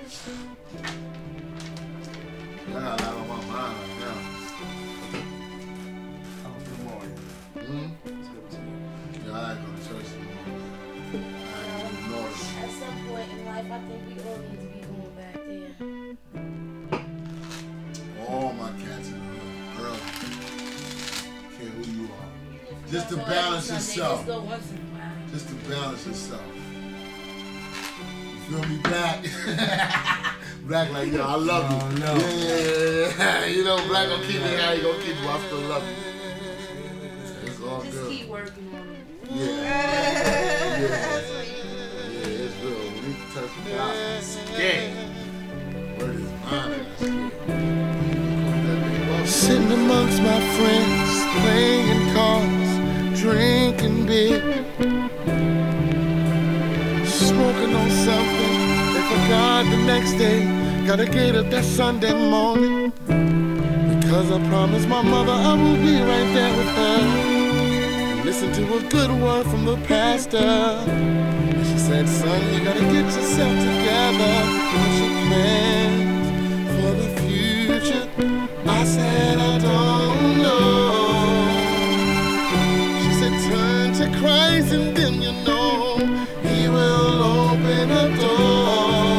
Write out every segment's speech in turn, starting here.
I got a lot on my mind right now. Good morning. Yeah, I ain't go to church anymore. I ain't doing noise. At some point in life, I think we all need to be going back there. All my cats in the hood, early. Care who you are. Just to balance yourself. Just go once in a while. Just to balance yourself. You feel me, Black? Black like, yo, I love you. Oh, no. Yeah. You know, Black gonna keep me how he gonna keep you. I still love you. It's all Just good. keep working on it. Yeah, it's real. When we touch the God, I'm scared. Where is mine? Sitting amongst my friends, playing cards, drinking beer, smoking on something they forgot the next day. Gotta get up that Sunday morning, because I promised my mother I will be right there with her. Listen to a good word from the pastor. And she said, son, you gotta get yourself together. What's your plans for the future? I said, I don't know. She said, turn to Christ and then you know He will open a door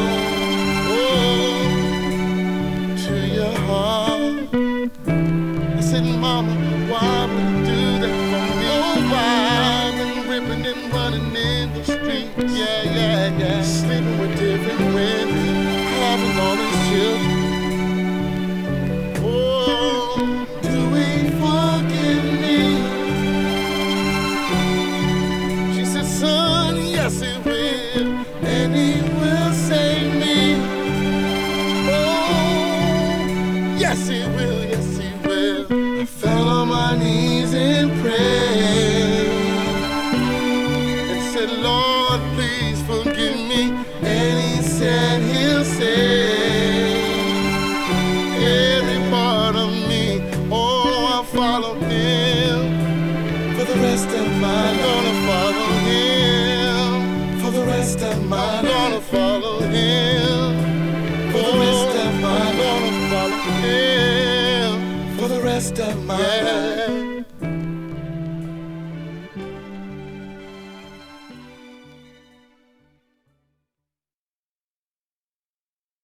to your heart. I said, Mama, why would you do that for me? I've been ripping and running in the streets, yeah. Sleeping with different women, having all these children. Oh, do we forgive me? She said, son, yes He will, and He will save me. Oh, yes He will, yes He will. I fell on my knees and prayed and said, Lord, please forgive me. And He said He'll save every part of me. Oh, I'll follow Him for the rest of my life. I'm gonna follow Him for the rest of my life. I'm gonna follow Him for the rest of my life. I'm gonna follow Him for the rest of my life.